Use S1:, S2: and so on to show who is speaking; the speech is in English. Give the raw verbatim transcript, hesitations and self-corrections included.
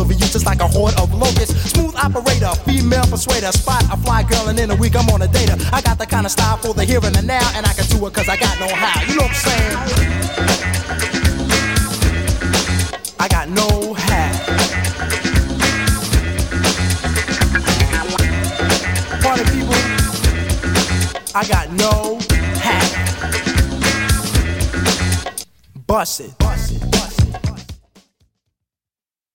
S1: over you just like a horde of locusts. Smooth operator, female persuader, spot a fly girl and in a week I'm on a data. I got the kind of style for the here and the now, and I can do it cause I got no how. You know what I'm saying? I got no how. Party people, I got no how. Bust it.